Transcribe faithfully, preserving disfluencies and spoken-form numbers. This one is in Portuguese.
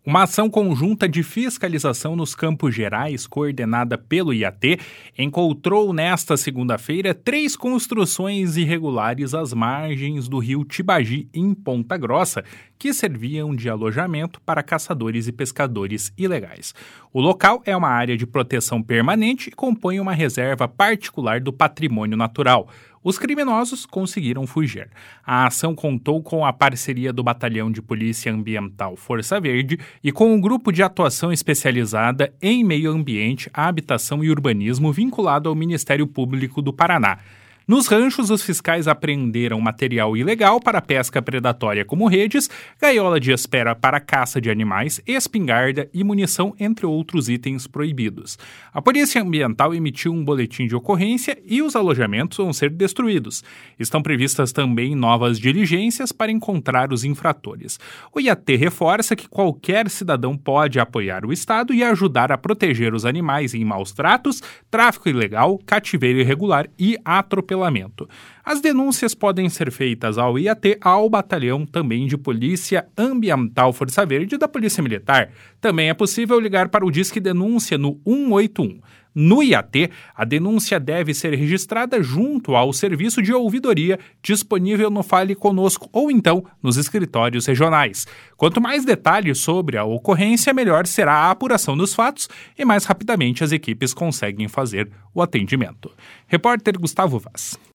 Uma ação conjunta de fiscalização nos Campos Gerais, coordenada pelo I A T, encontrou nesta segunda-feira três construções irregulares às margens do rio Tibagi, em Ponta Grossa, que serviam de alojamento para caçadores e pescadores ilegais. O local é uma área de proteção permanente e compõe uma reserva particular do patrimônio natural. Os criminosos conseguiram fugir. A ação contou com a parceria do Batalhão de Polícia Ambiental Força Verde e com o Grupo de Atuação Especializada em Meio Ambiente, Habitação e Urbanismo vinculado ao Ministério Público do Paraná. Nos ranchos, os fiscais apreenderam material ilegal para pesca predatória como redes, gaiola de espera para caça de animais, espingarda e munição, entre outros itens proibidos. A Polícia Ambiental emitiu um boletim de ocorrência e os alojamentos vão ser destruídos. Estão previstas também novas diligências para encontrar os infratores. O I A T reforça que qualquer cidadão pode apoiar o Estado e ajudar a proteger os animais em maus tratos, tráfico ilegal, cativeiro irregular e atropelamento. As denúncias podem ser feitas ao I A T, ao Batalhão também de Polícia Ambiental Força Verde da Polícia Militar. Também é possível ligar para o Disque Denúncia no um oito um. No I A T, a denúncia deve ser registrada junto ao serviço de ouvidoria disponível no Fale Conosco ou então nos escritórios regionais. Quanto mais detalhes sobre a ocorrência, melhor será a apuração dos fatos e mais rapidamente as equipes conseguem fazer o atendimento. Repórter Gustavo Vaz.